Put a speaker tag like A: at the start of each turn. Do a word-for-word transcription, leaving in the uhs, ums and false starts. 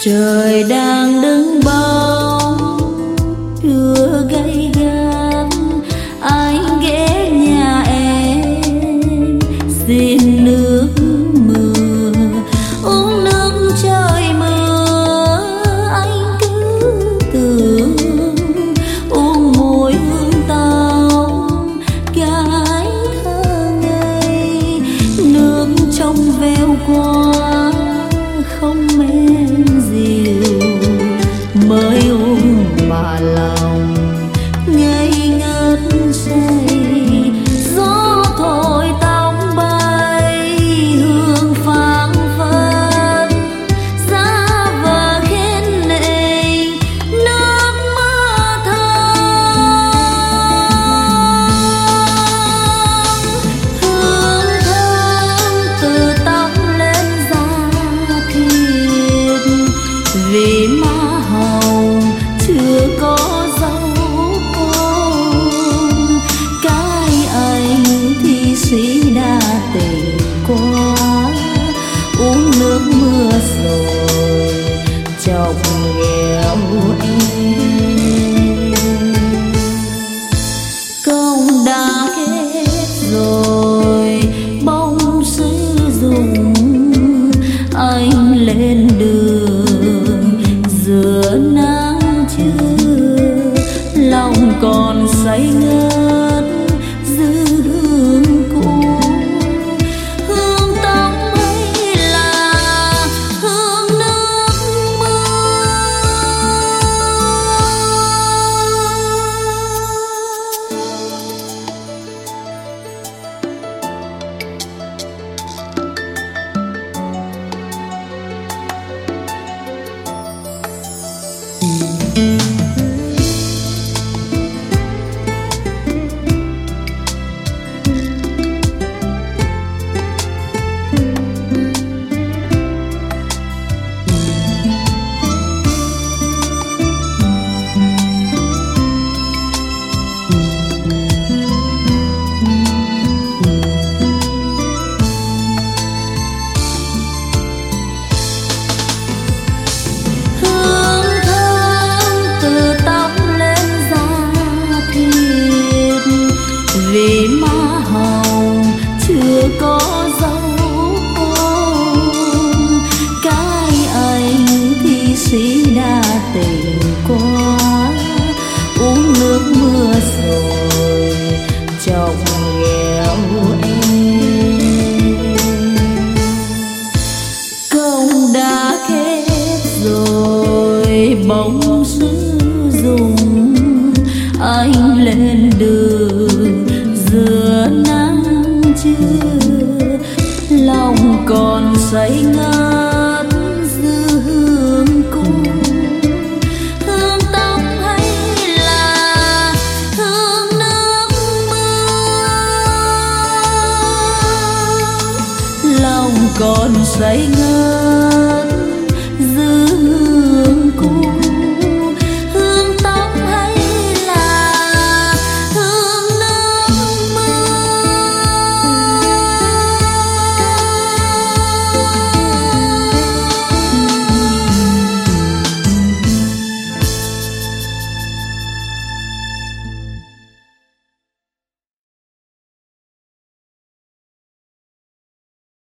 A: Trời đang đứng bóng chưa gay gắt, anh ghé nhà em xin nước mưa, uống nước trời mưa. Anh cứ tưởng uống mùi hương tao gái thơ ngây, nước trong veo qua không men dịu, mới uống mà lòng ngây ngất say. Gió thổi tóc bay hương phảng phất, giá vờ khen nệ nước mơ thơm. Hương thơm từ tóc lên da thịt, vì má hồng chưa có dấu hôn. Cái anh thì sĩ đa tình quá, uống nước mưa rồi chọc ghẹo em. Công đã kết rồi bông sử dụng, anh lên đường giữa nắng trưa, lòng còn say ngất dư hương cũ. Hương tóc hay là hương nước mưa? Vì má hồng chưa có dấu hôn, cái anh thì sĩ đa tình quá, uống nước mưa rồi chọc ghẹo em. Công đã kết rồi bỗng sử dụng, anh lên đường giữa nắng trưa, lòng còn say ngất dư hương cũ. Hương tóc hay là hương nước mưa, lòng còn say ngất